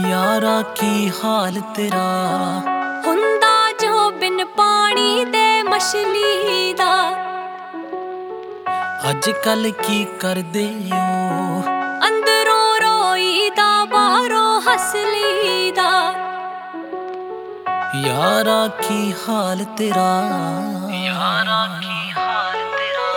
यारा की हाल तेरा हुंदा जो बिन पानी दे मछली दा। अजकल की कर दे ओ अंदरों रोई दा बाहरों हसली दा। यारा की हाल तेरा यारा की हाल तेरा।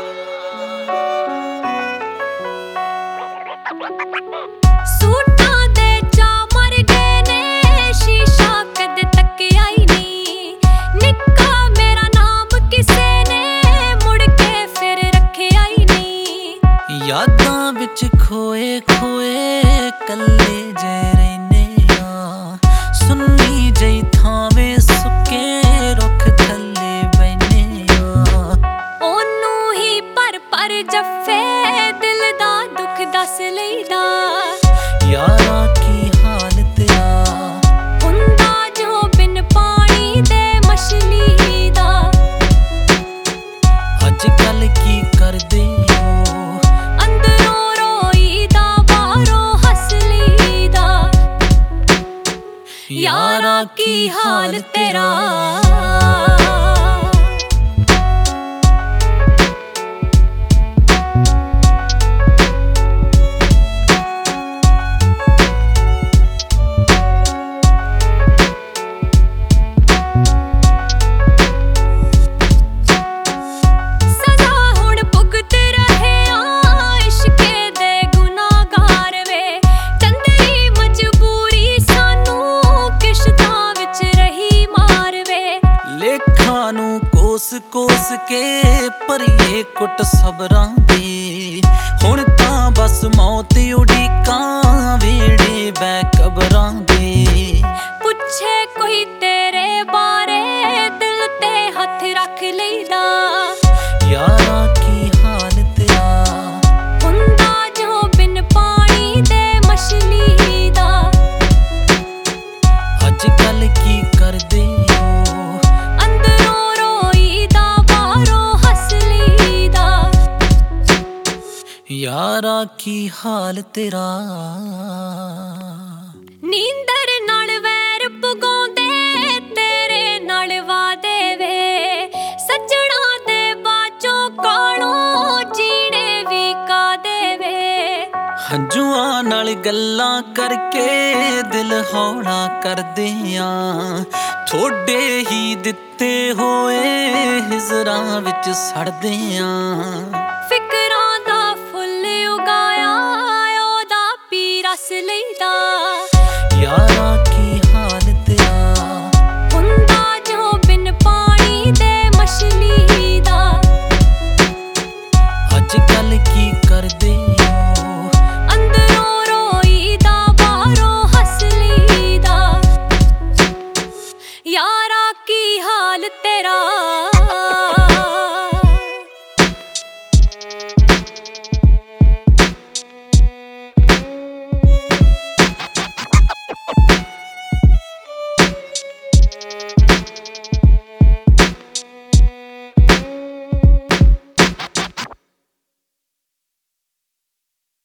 सूटां दे चा मर गए ने शीशा कद तक्किया ही नहीं। निक्का मेरा नाम किसे ने मुड़ के फिर रखिया ही नहीं। यादां विच खोए खोए कल्ले जे रहने आ। सुन्नी जई थावें सुके रुख थल्ले बहने आ। ओनू ही पर जफ्फे दिल दा दुख दस लईदा। यारा की हाल तेरा हुंदा जो बिन पानी दे मछली दा। अजकल की कर दे ओ अंदरों रोई दा बाहरों हसली दा। यारा की हाल तेरा। कोस कोस के भरीए कुट सबरां दे। हुण तां बस मौत उड़ीकां वेड़े बै कबरां दे। पुछे कोई तेरे बारे दिल ते हथ रख लईदा। यारा की हाल तेरा हुंदा जो बिन पानी दे मछली दा। अजकल की कर दे यारा की हाल तेरा। नींदर नाल वैर पगाउंदे तेरे नाल वादे वे। सजना दे बाचों कालों जीने भी कादे वे। हंजुआं नाल गल्लां करके दिल हौला करदे आ। थोड़े ही दिते होए हिजरां विच सड़दे आ। फिकरां दा फुल उगाया ओदा पी रस लईदा। यारा की हाल तेरा हुंदा जो बिन पानी दे मछली दा। अजकल की कर दे ओ अंदरों रोई दा बाहरों हसली दा। यारा की हाल तेरा।